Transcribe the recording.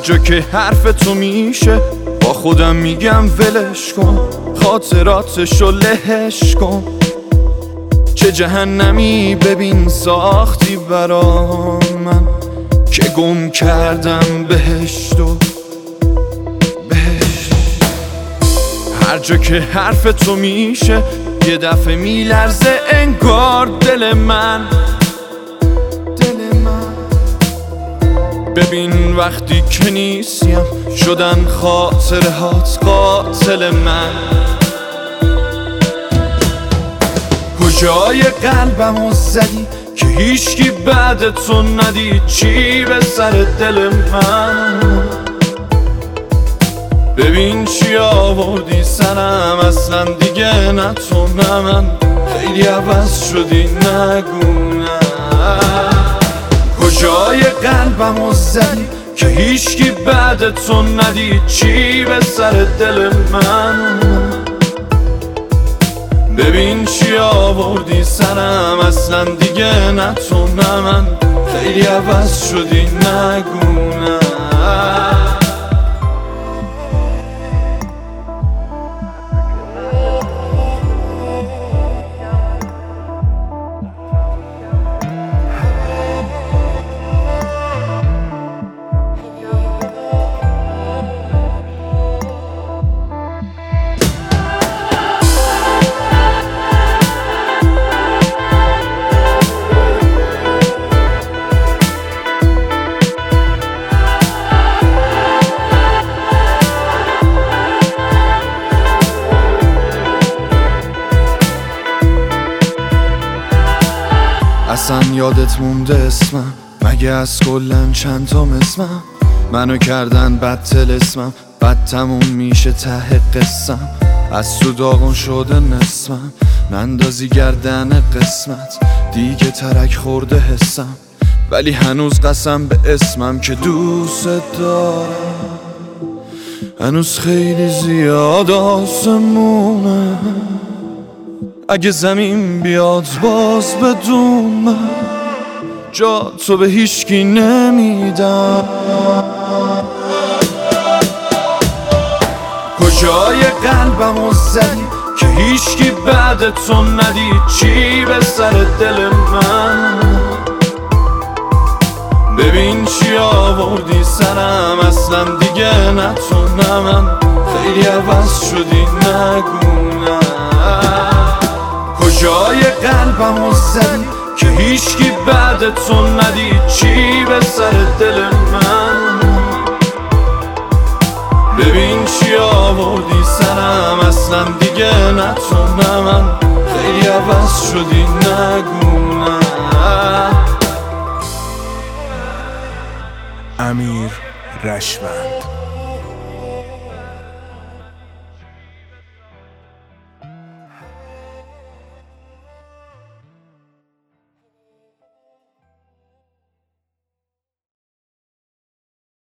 جا که حرف تو میشه با خودم میگم ولش کن، خاطراتشو لهش کن. چه جهنمی ببین ساختی برا من که گم کردم بهشت و بهشت. هر جا که حرف تو میشه یه دفعه میلرزه انگار دل من. ببین وقتی که نیستیم شدن خاطرهات قاتل من. کجای قلبمو زدی که هیچکی بعد تو ندید؟ چی به سر دل من؟ ببین چی آوردی سرم، اصلا دیگه نه تو نه من. خیلی عوض شدی نگو نه. کجای قلبمو زدی که هیچکی بعد تو ندید؟ چی به سر دل من؟ ببین چی آوردی سرم، اصلا دیگه نه تو نه من. خیلی عوض شدی نگو نه. اصلا یادت مونده اسمم؟ مگه از کلن چند تا اسمم؟ منو کردن بدتل اسمم، بد تموم میشه ته قسم. از تو داغون شده نسمم، نندازی گردن قسمت. دیگه ترک خورده حسم، ولی هنوز قسم به اسمم که دوست دارم. هنوز خیلی زیاد آسمونه، اگه زمین بیاد باز بدون من، جا تو به هیچکی نمیدم. کجای قلبمو زدی که هیچکی بعد تو ندید؟ چی به سر دل من؟ ببین چی آوردی سرم، اصلا دیگه نه تو نه من. خیلی عوض شدی نگو نه. کجای قلبمو زدی که هیچکی بعد تو ندید؟ چی به سر دل من؟ ببین چی آوردی سرم، اصلا دیگه نه تو نه من. خیلی عوض شدی نگو نه. امیر رشوند.